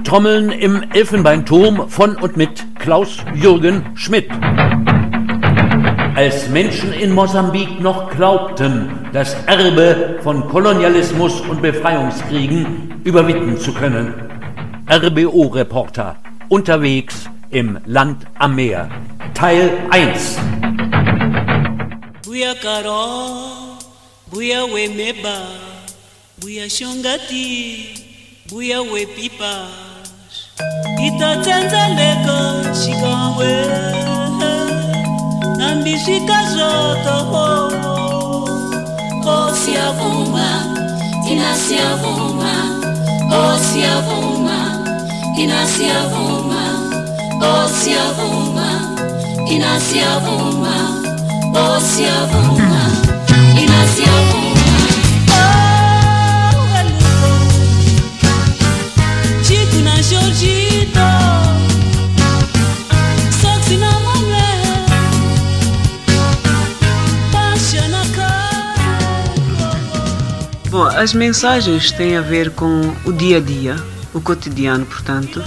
Handtrommeln im Elfenbeinturm von und mit Klaus-Jürgen Schmidt. Als Menschen in Mosambik noch glaubten, das Erbe von Kolonialismus und Befreiungskriegen überwinden zu können. RBO-Reporter unterwegs im Land am Meer. Teil 1. Buya Karo, Buya Wemeba, Buya Shongati, Buya Wepipas, Ita Tanzaleko, Shikawe, Nambi Shikazoto, Osiavuma, Inasiavuma, Osiavuma, Inasiavuma, Osiavuma, Inasiavuma, Osiavuma, Inasiavuma. Oh, hello, Chico na Jorgito, Soxy na Manuel, Pasha na casa. Bom, as mensagens têm a ver com o dia a dia, o cotidiano, portanto.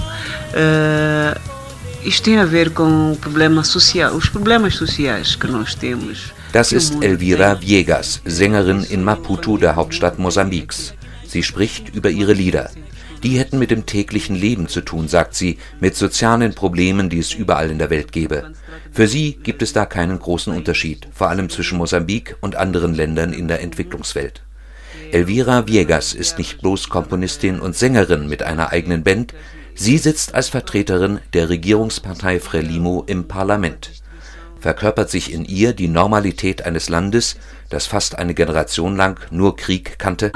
Isto tem a ver com o problema social, os problemas sociais que nós temos. Das ist Elvira Viegas, Sängerin in Maputo, der Hauptstadt Mosambiks. Sie spricht über ihre Lieder. Die hätten mit dem täglichen Leben zu tun, sagt sie, mit sozialen Problemen, die es überall in der Welt gäbe. Für sie gibt es da keinen großen Unterschied, vor allem zwischen Mosambik und anderen Ländern in der Entwicklungswelt. Elvira Viegas ist nicht bloß Komponistin und Sängerin mit einer eigenen Band, sie sitzt als Vertreterin der Regierungspartei Frelimo im Parlament. Verkörpert sich in ihr die Normalität eines Landes, das fast eine Generation lang nur Krieg kannte?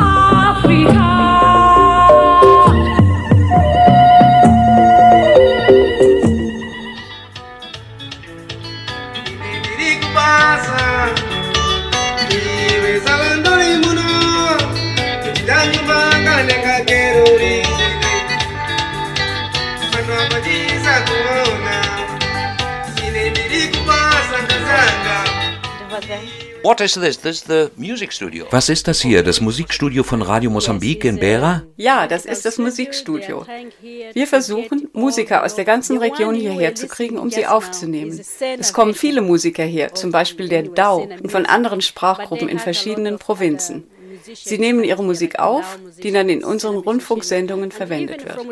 What is this? This is the music studio. Was ist das hier, das Musikstudio von Radio Mosambik in Beira? Ja, das ist das Musikstudio. Wir versuchen, Musiker aus der ganzen Region hierher zu kriegen, um sie aufzunehmen. Es kommen viele Musiker her, zum Beispiel der Dao und von anderen Sprachgruppen in verschiedenen Provinzen. Sie nehmen ihre Musik auf, die dann in unseren Rundfunksendungen verwendet wird.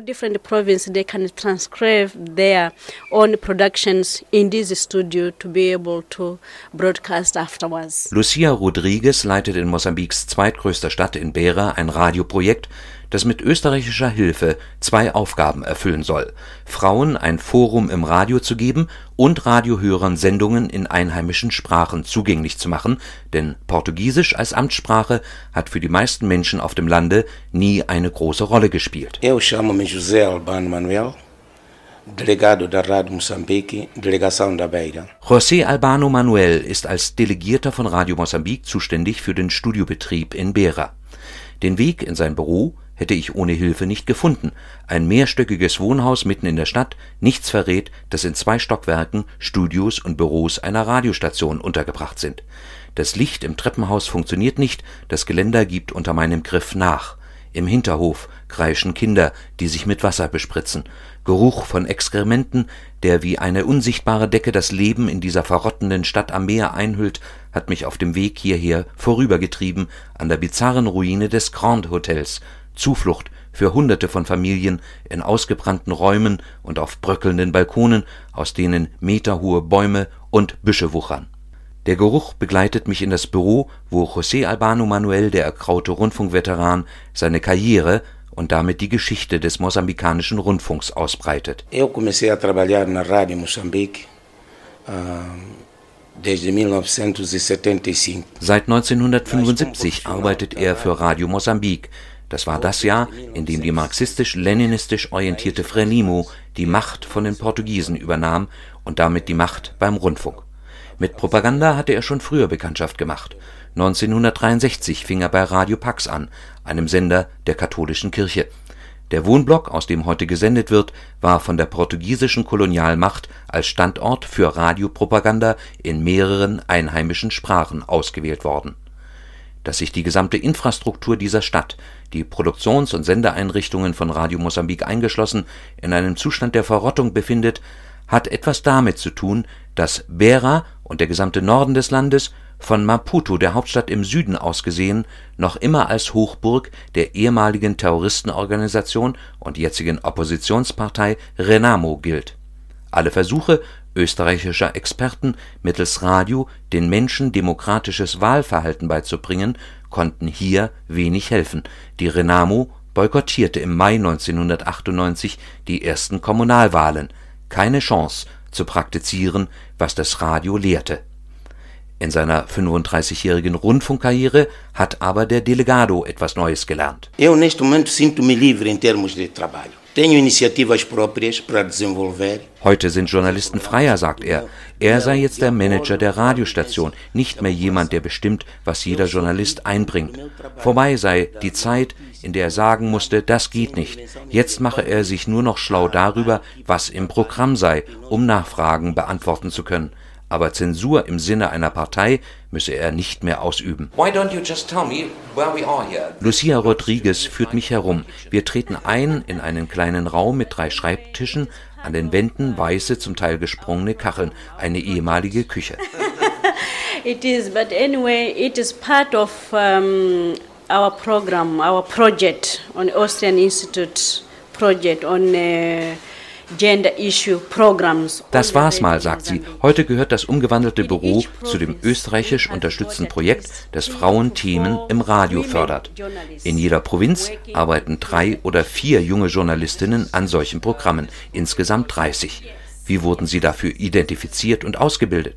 Lucia Rodrigues leitet in Mosambiks zweitgrößter Stadt in Beira ein Radioprojekt, das mit österreichischer Hilfe 2 Aufgaben erfüllen soll: Frauen ein Forum im Radio zu geben und Radiohörern Sendungen in einheimischen Sprachen zugänglich zu machen, denn Portugiesisch als Amtssprache hat für die meisten Menschen auf dem Lande nie eine große Rolle gespielt. Eu chamo-me José Albano Manuel, Delegado da Rádio Moçambique, Delegação da Beira. José Albano Manuel ist als Delegierter von Radio Mosambik zuständig für den Studiobetrieb in Beira. Den Weg in sein Büro hätte ich ohne Hilfe nicht gefunden. Ein mehrstöckiges Wohnhaus mitten in der Stadt, nichts verrät, dass in 2 Stockwerken Studios und Büros einer Radiostation untergebracht sind. Das Licht im Treppenhaus funktioniert nicht, das Geländer gibt unter meinem Griff nach. Im Hinterhof kreischen Kinder, die sich mit Wasser bespritzen. Geruch von Exkrementen, der wie eine unsichtbare Decke das Leben in dieser verrottenden Stadt am Meer einhüllt, hat mich auf dem Weg hierher vorübergetrieben an der bizarren Ruine des Grand Hotels, Zuflucht für Hunderte von Familien in ausgebrannten Räumen und auf bröckelnden Balkonen, aus denen meterhohe Bäume und Büsche wuchern. Der Geruch begleitet mich in das Büro, wo José Albano Manuel, der ergraute Rundfunkveteran, seine Karriere und damit die Geschichte des mosambikanischen Rundfunks ausbreitet. Eu comecei a trabalhar na Rádio Moçambique desde 1975. Seit 1975 arbeitet er für Radio Mosambik. Das war das Jahr, in dem die marxistisch-leninistisch orientierte Frelimo die Macht von den Portugiesen übernahm und damit die Macht beim Rundfunk. Mit Propaganda hatte er schon früher Bekanntschaft gemacht. 1963 fing er bei Radio Pax an, einem Sender der katholischen Kirche. Der Wohnblock, aus dem heute gesendet wird, war von der portugiesischen Kolonialmacht als Standort für Radiopropaganda in mehreren einheimischen Sprachen ausgewählt worden. dass sich die gesamte Infrastruktur dieser Stadt, die Produktions- und Sendeeinrichtungen von Radio Mosambik eingeschlossen, in einem Zustand der Verrottung befindet, hat etwas damit zu tun, dass Beira und der gesamte Norden des Landes von Maputo, der Hauptstadt im Süden aus gesehen, noch immer als Hochburg der ehemaligen Terroristenorganisation und jetzigen Oppositionspartei Renamo gilt. Alle Versuche österreichischer Experten, mittels Radio den Menschen demokratisches Wahlverhalten beizubringen, konnten hier wenig helfen. Die Renamo boykottierte im Mai 1998 die ersten Kommunalwahlen. Keine Chance zu praktizieren, was das Radio lehrte. In seiner 35-jährigen Rundfunkkarriere hat aber der Delegado etwas Neues gelernt. Eu neste momento sinto-me livre em termos de trabalho. Tenho iniciativas próprias para desenvolver. Heute sind Journalisten freier, sagt er. Er sei jetzt der Manager der Radiostation, nicht mehr jemand, der bestimmt, was jeder Journalist einbringt. Vorbei sei die Zeit, in der er sagen musste, das geht nicht. Jetzt mache er sich nur noch schlau darüber, was im Programm sei, um Nachfragen beantworten zu können. Aber Zensur im Sinne einer Partei müsse er nicht mehr ausüben. Lucia Rodriguez führt mich herum. Wir treten ein in einen kleinen Raum mit 3 Schreibtischen, an den Wänden weiße, zum Teil gesprungene Kacheln, eine ehemalige Küche. It is, but anyway, it is part of our program, our project on Austrian Institute project on Gender Issue Programs. Das war's mal, sagt sie. Heute gehört das umgewandelte Büro zu dem österreichisch unterstützten Projekt, das Frauenthemen im Radio fördert. In jeder Provinz arbeiten 3 oder 4 junge Journalistinnen an solchen Programmen, insgesamt 30. Wie wurden sie dafür identifiziert und ausgebildet?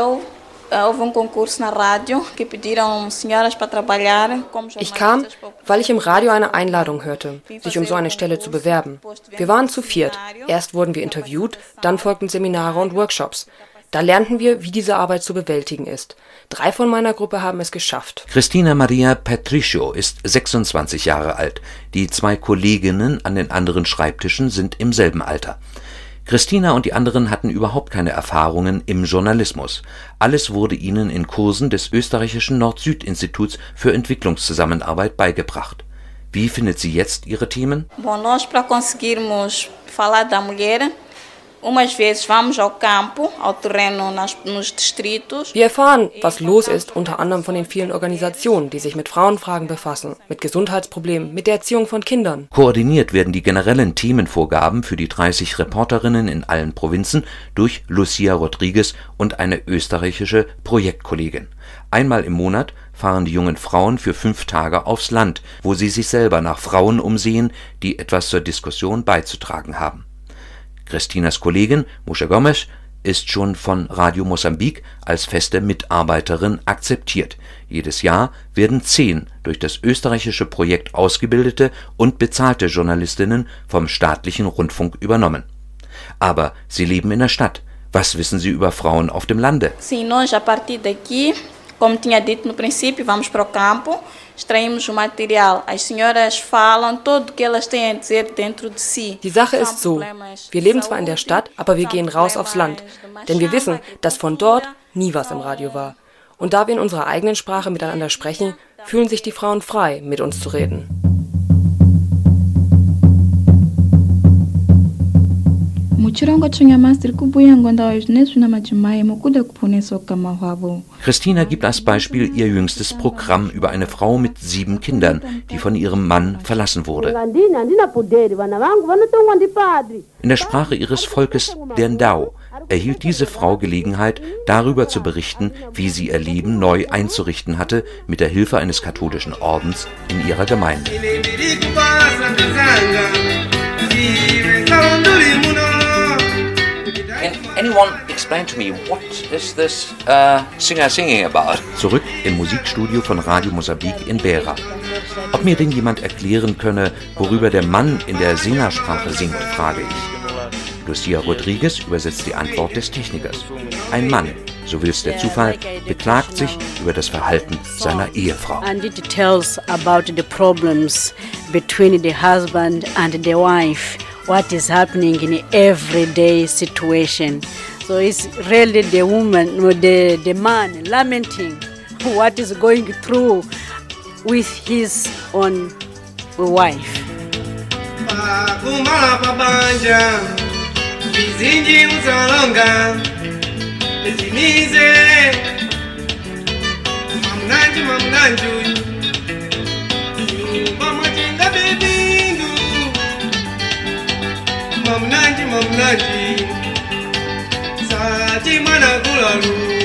Ich kam, weil ich im Radio eine Einladung hörte, sich um so eine Stelle zu bewerben. Wir waren zu 4. Erst wurden wir interviewt, dann folgten Seminare und Workshops. Da lernten wir, wie diese Arbeit zu bewältigen ist. 3 von meiner Gruppe haben es geschafft. Cristina Maria Patricio ist 26 Jahre alt. Die 2 Kolleginnen an den anderen Schreibtischen sind im selben Alter. Christina und die anderen hatten überhaupt keine Erfahrungen im Journalismus. Alles wurde ihnen in Kursen des österreichischen Nord-Süd-Instituts für Entwicklungszusammenarbeit beigebracht. Wie findet sie jetzt ihre Themen? Nós, para conseguirmos falar da mulher, umas vezes vamos ao campo, ao terreno nos distritos. Wir erfahren, was los ist, unter anderem von den vielen Organisationen, die sich mit Frauenfragen befassen, mit Gesundheitsproblemen, mit der Erziehung von Kindern. Koordiniert werden die generellen Themenvorgaben für die 30 Reporterinnen in allen Provinzen durch Lucia Rodriguez und eine österreichische Projektkollegin. Einmal im Monat fahren die jungen Frauen für 5 Tage aufs Land, wo sie sich selber nach Frauen umsehen, die etwas zur Diskussion beizutragen haben. Christinas Kollegin, Musha Gomes, ist schon von Radio Mosambik als feste Mitarbeiterin akzeptiert. Jedes Jahr werden 10 durch das österreichische Projekt ausgebildete und bezahlte Journalistinnen vom staatlichen Rundfunk übernommen. Aber sie leben in der Stadt. Was wissen Sie über Frauen auf dem Lande? Sim, nós a partir daqui, como tinha dito no princípio, vamos para o campo, extraímos o material. As senhoras falam tudo que elas têm a dizer dentro de si. Die Sache ist so, wir leben zwar in der Stadt, aber wir gehen raus aufs Land. Denn wir wissen, dass von dort nie was im Radio war. Und da wir in unserer eigenen Sprache miteinander sprechen, fühlen sich die Frauen frei, mit uns zu reden. Christina gibt als Beispiel ihr jüngstes Programm über eine Frau mit 7 Kindern, die von ihrem Mann verlassen wurde. In der Sprache ihres Volkes, der Ndau, erhielt diese Frau Gelegenheit, darüber zu berichten, wie sie ihr Leben neu einzurichten hatte, mit der Hilfe eines katholischen Ordens in ihrer Gemeinde. Can anyone explain to me, what is this singer singing about? Zurück im Musikstudio von Radio Mosambik in Beira. Ob mir denn jemand erklären könne, worüber der Mann in der Sena-Sprache singt, frage ich. Lucia Rodriguez übersetzt die Antwort des Technikers. Ein Mann, so will es der Zufall, beklagt sich über das Verhalten seiner Ehefrau. And it tells about the problems between the husband and the wife. What is happening in everyday situation. So it's really the woman or the man lamenting what is going through with his own wife. Kumala pabanja vizinji uzalonga ezimize mamnanju bamachenga bebindu mamnanji sachi mana kulalu